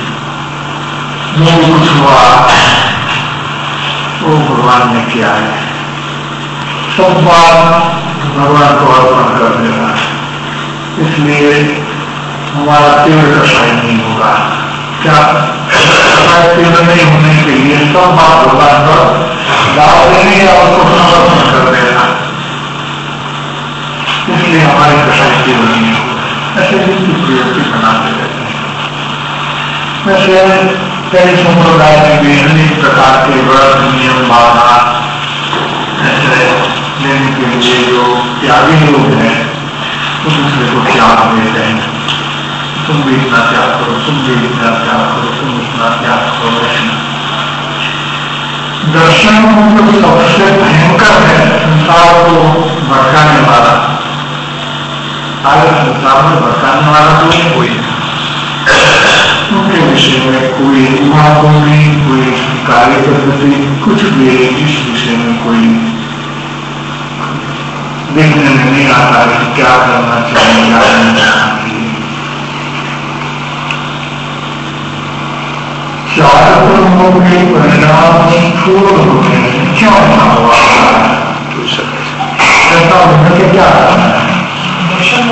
जो कुछ हुआ वो भगवान ने किया है, सब बात भगवान को अर्पण कर देना है। इसलिए हमारा तीव्र कषाय नहीं होगा। क्या तीव्र नहीं होने के लिए सब बात भगवान पर दाव देने और उसको समर्पण कर देना, इसलिए हमारी कषाय तीव्र नहीं होगा। ऐसे भी प्रयोगी बनाते रहते हैं। वैसे कई संप्रदाय में भी अनेक प्रकार के व्रत नियम भावना ऐसे लेने के लिए जो त्यागी लोग हैं वो दूसरे को त्याग देते हैं, तुम भी इतना त्याग करो, तुम भी इतना त्याग करो, तुम इतना त्याग करो। दर्शन जो सबसे भयंकर है संसार को भटकाने वाला, सारे संसार में भटकाने वाला तो नहीं कोई, उनके विषय में कोई उमाको नहीं, कोई कार्य पद्धति कुछ भी इस विषय में कोई देखने में नहीं आता है कि क्या करना चाहिए, क्या नहीं करना चाहिए। चारित्रों के परिणाम स्थूल होने से क्यों ऐसा हुआ है, ऐसा होने के क्या कारण है? दर्शन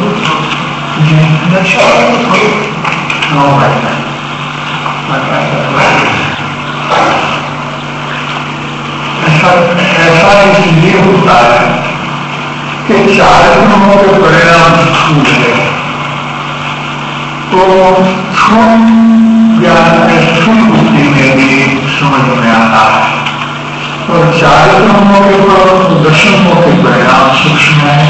ऐसा इसलिए होता है कि चारित्रों के परिणाम स्थूल है, तो स्थूल ज्ञान में स्थूल बुद्धि में भी समझ में आता है, और चारित्रों के दर्शनों के परिणाम सूक्ष्म है।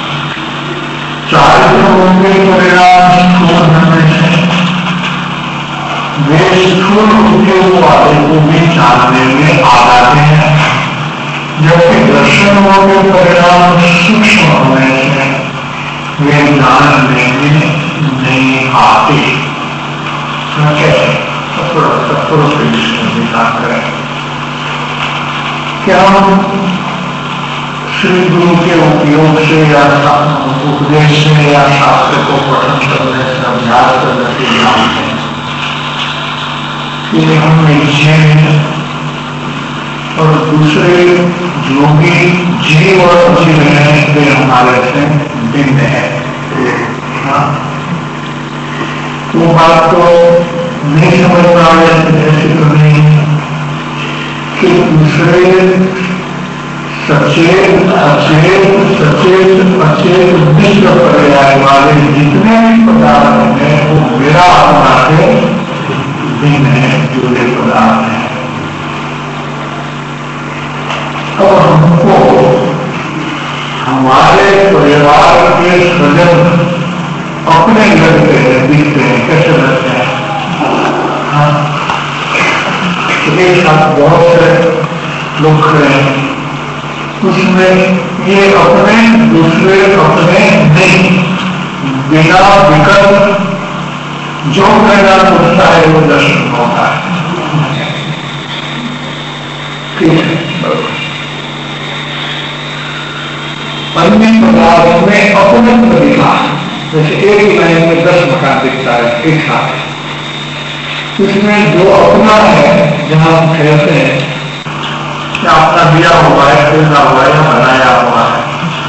चारित्रों के परिणाम स्थूल होने से वे स्थूल बुद्धि वाले को भी जानने में आ जाते हैं, जबकि दर्शनों के परिणाम सूक्ष्म होने से वे जानने में नहीं आते। सत्पुरुष के विषय में विचार करें, क्या हम श्री गुरु के उपयोग से या उपदेश से या शास्त्र को पठन करने से अभ्यास करने से जानते हैं कि हम निश्चय और दूसरे जो भी जीव और जीव हैं वे हमारे से भिन्न है। वो बात तो नहीं समझ पा रहे जैसे तो नहीं कि दूसरे सचेत अचेत सचेत अचेत विश्व पर्याय वाले जितने भी पदार्थ हैं वो मेरा अपना से भिन्न है, जुड़े पदार्थ हैं। और हमको हमारे परिवार के स्वजन अपने लगते हैं, दिखते हैं, कैसे लगते हैं? एक साथ बहुत से लोग खड़े हैं, उसमें ये अपने दूसरे अपने नहीं, बिना विकल्प जो कहना सोचता है वो दर्शन होता है। ठीक है, अन्य पदार्थ में अपने दिखा, जैसे एक ही लाइन में 10 मकान दिखता है एक साथ, इसमें जो अपना है जहां हम ठहरते हैं, क्या अपना दिया हुआ है, खरीदा हुआ है या बनाया हुआ है,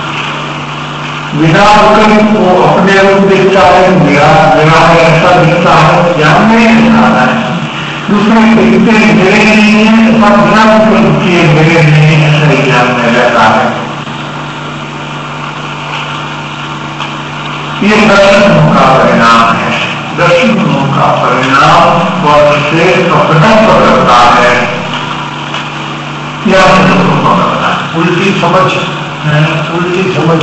बिना विकल्प वो अपने रूप दिखता है, मेरा मेरा है ऐसा दिखता है, या नहीं दिखाता है। दूसरे दिखते मेरे नहीं है, बिना विकल्प किए मेरे नहीं है, ऐसा ही ज्ञान में रहता है। ये दर्शन का परिणाम है। दर्शनों का परिणाम वर्ष से अपना पकड़ता है या पकड़ता है। उल्टी समझ है, उल्टी समझ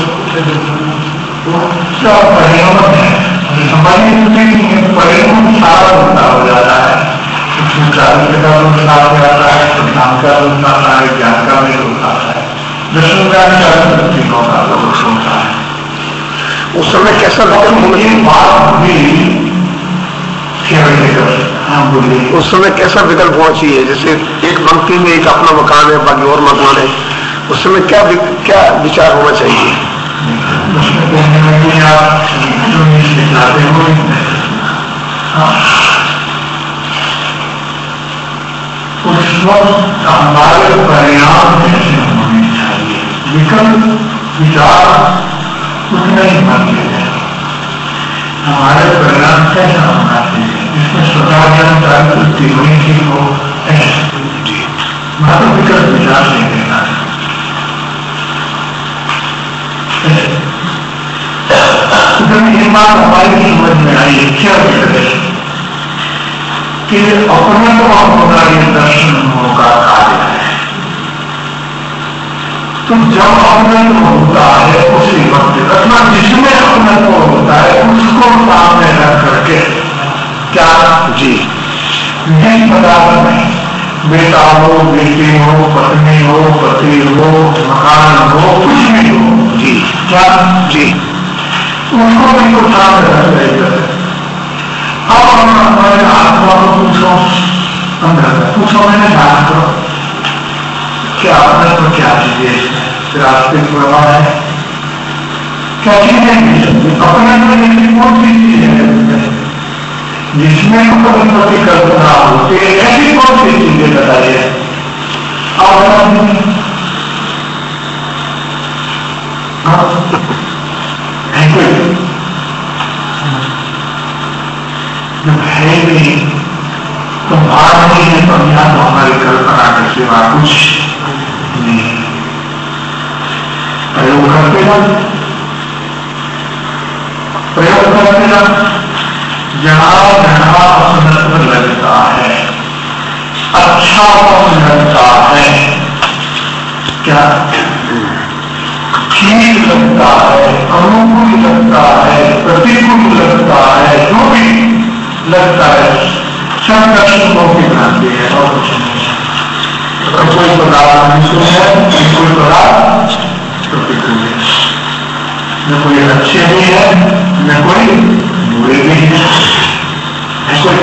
उसका परिणाम है, समझ नहीं है, परिणाम सारा उल्टा हो जाता है। उसमें कार्य का दोष आ जाता है, प्रधान का दोष आता है, ज्ञान का भी दोष आता है, दर्शन का दृष्टिकों का दोष होता है। उस समय कैसा बात भी उस समय कैसा विकल्प होना चाहिए? जैसे एक पंक्ति में एक अपना मकान है, बाकी और मकान है, उस समय क्या विचार होना चाहिए? उस वक्त हमारे परिणाम कैसे होने चाहिए? विकल्प विचार कुछ नहीं बनते हैं, हमारे परिणाम कैसा होना चाहिए? इसमें स्वतः ज्ञान जागृति होनी चाहिए हो, मात्र विकल्प विचार नहीं देना है। ये बात हमारी समझ में आई है क्या कि अपने को अपना ये दर्शन का कार्य है। तो जब अपने को होता है उसी वक्त रखना, जिसमें अपने को होता है उसको सामने रख करके क्या जी नहीं पदार्थ नहीं, बेटा हो, बेटी हो, पत्नी हो, पति हो, मकान हो, कुछ भी हो जी क्या जी उसको भी को सामने रख देते। अब हमारे आत्मा को पूछो, अंदर पूछो, मैंने ध्यान करो क्या अपने को क्या चीजें रास्ते प्रभाव है, क्या चीजें अपने को देखिए कौन सी चीज है जिसमें अपनी कल्पना होती है, ऐसी कौन सी चीजें बताइए? जब है नहीं तो भार नहीं है, तो यहाँ तो हमारी कल्पना के सिवा कुछ नहीं। प्रयोग करते ना, प्रयोग करते ना, जहां जहां अपनत्व लगता है, अच्छा लगता है, क्या ठीक लगता है, अनुकूल लगता है, प्रतिकूल लगता है, जो भी लगता है सब दर्शकों की भ्रांति है और कुछ नहीं है। कोई पदार्थ अनुकूल है, कोई पदार्थ प्रतिकूल है, न कोई अच्छे भी है, न कोई बुरे भी है, कोई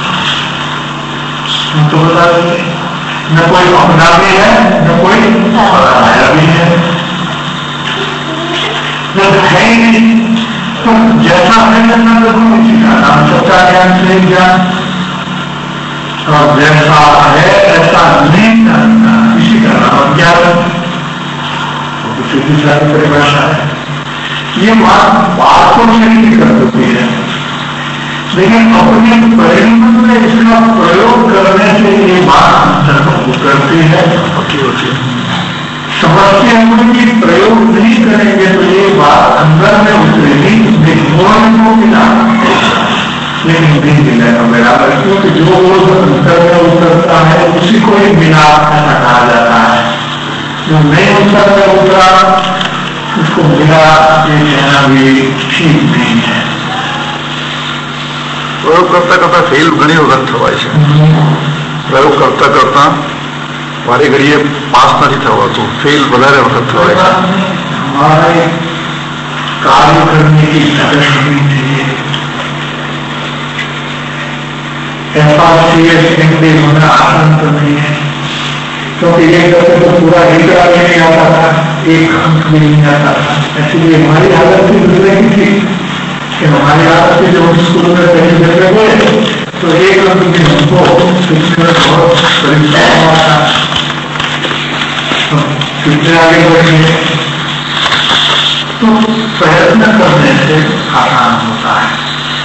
तो बता देते, न कोई अपना भी है, न कोई पराया भी है। जब है ही नहीं तो जैसा है जैसा तो कोई सिखाना सबका ज्ञान से ज्ञान, और जैसा है ऐसा नहीं जानना, इसी का नाम ज्ञान, दूसरी परिभाषा है। ये बातों से ही कर होती है, लेकिन अपने परिणाम में इसका प्रयोग करने से ये बात करती है, पक्की होती है। समझते हैं कि प्रयोग नहीं करेंगे तो ये बात अंदर में उतरेगी, निर्मोहन को मिला लेकिन नहीं मिलेगा मेरा, क्योंकि जो रोज अंतर में उतरता है उसी को ही बिना कहा जाता है। जो नहीं अंतर में उतरा उसको मिला ये कहना भी ठीक नहीं है। प्रयोग करता करता फेल घणी वखत थवाय છે, પ્રયોગ કરતા કરતા વારે ઘડીએ પાસ નથી થવાતું, फेल વધારે વખત થવાય છે। हमारे कार्य करने की कदर होनी चाहिए। FRCS होना आसान तो नहीं है, क्योंकि एक दफे तो पूरा एक नहीं आता था, एक अंक भी नहीं आता था। इसलिए हमारी हालत भी गुजरे की थी कि हमारी हालत से जब स्कूल में पहले जगह गए तो एक अंक भी हमको शिक्षक बहुत परीक्षा हुआ था। कितने आगे बढ़े तो प्रयत्न करने से आसान होता है,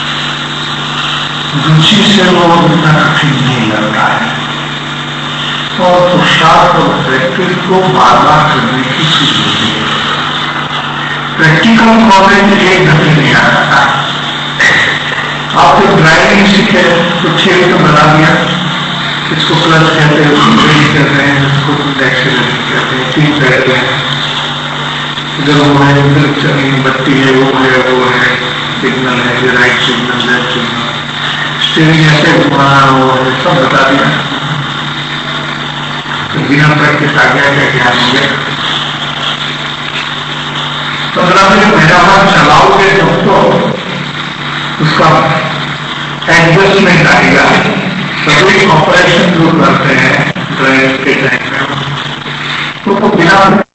रुचि से वो इतना कठिन नहीं लगता है। और पुरुषार्थ और प्रैक्टिस को बार बार करने की जरूरत है। प्रैक्टिकल नॉलेज एक घंटे नहीं आ सकता। आप जब ड्राइविंग सीखे तो ठीक तो बना दिया, इसको क्लच कहते हैं, उसको ब्रेक कहते हैं, इसको एक्सीलरेटर कहते हैं, तीन कहते हैं। इधर वो है, उधर चलनी बत्ती है, वो है, सिग्नल है, ये right signal, left signal, steering ऐसे घुमाना, वो है, सब बता दिया। तो बिना प्रैक्टिस आ गया क्या ज्ञान हो गया। 15 मिनट महीना बाद चलाओगे तो उसका एडजस्टमेंट आएगा। सभी ऑपरेशन जो करते हैं ड्राइव के टाइम में तो बिना